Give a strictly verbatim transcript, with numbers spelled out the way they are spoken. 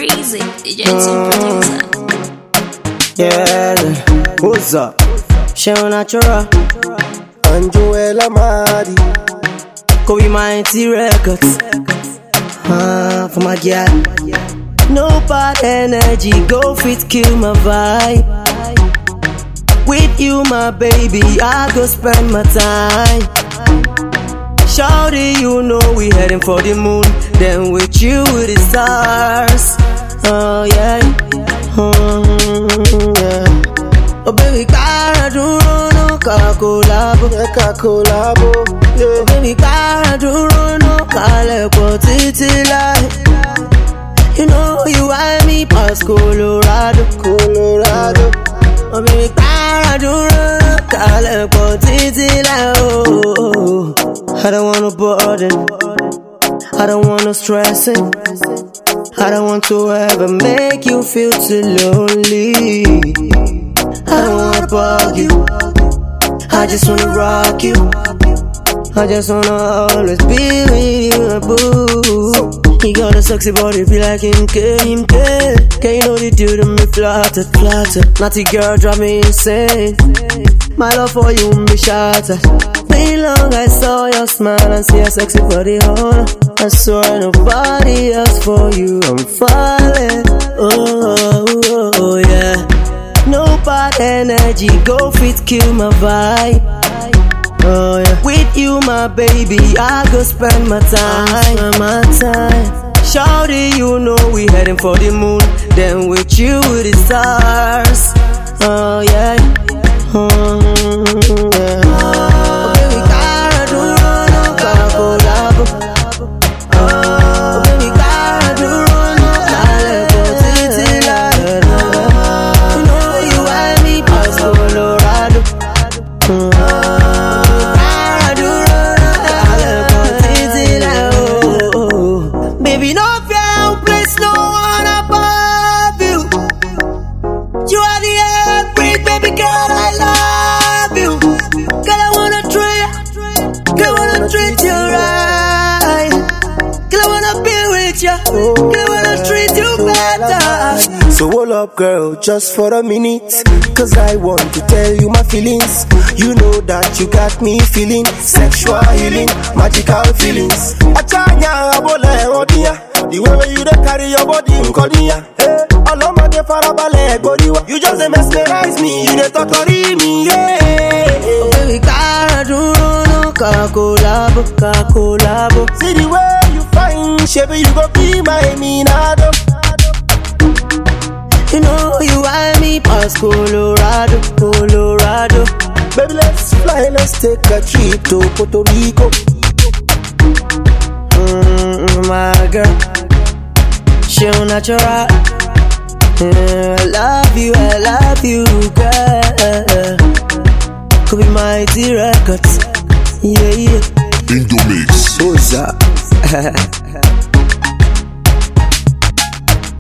Breezy, D J Team producer. Yeah, what's up? Sharon Natural and Joel Amadi. Kobe Mighty Records. Ah, for my girl. No bad energy, go fit kill my vibe. With you, my baby, I go spend my time. Shawty, you know we heading for the moon. Then with you, with the stars. Oh yeah, mm, yeah. Oh baby, cara duro no kakolabo, kakolabo. Oh baby, cara duro no kale potiti lai. You know you want me past Colorado, Colorado. Oh baby, cara duro no kale potiti lai. Oh, I don't wanna burden, I don't wanna stress it. I don't want to ever make you feel too lonely. I don't wanna bug you, I just wanna rock you. I just wanna always be with you, boo. He got a sexy body, be like him, K, him, K. Can you know the dude to me flattered, flattered. Naughty girl drive me insane. My love for you be shattered. Been long I saw your smile and see a sexy body on. I swear nobody else for you, I'm falling. Oh, oh, oh yeah. No bad energy, go fit kill my vibe. Oh yeah. With you, my baby, I go spend my time. Spend my time. Shawty, you know we heading for the moon. Then with you, with the stars. Oh yeah. Mm, yeah. Oh baby, cara duro no kakolabo. Oh baby, cara duro no kale potiti lai. You know you want me past Colorado. Mm. Cara duro no kale potiti lai. Oh, baby, no fear, place no one above you. You are the air, breathe, baby girl. I love you. Girl, I wanna treat, girl, I wanna treat you right. Girl, I wanna be with you. Girl, I wanna treat you better. So hold up, girl, just for a minute, cause I want to tell you my feelings. You know that you got me feeling sexual healing, magical feelings. Achanya abole odia, the way where you dey carry your body in Korea. Hey, alomade farabale gboriwa. You just dey mesmerize me, you dey torture me, yeah. Oh baby, cara duro no kakolabo, kakolabo. See the way you find, shape you go be my minado. You know you want me past Colorado, Colorado. Baby, let's fly, let's take a trip to Puerto Rico. Mm, my girl, Sharon Natural. Mm, I love you, I love you, girl. Kobe Mighty Records. Yeah, yeah. Indomix. What's up?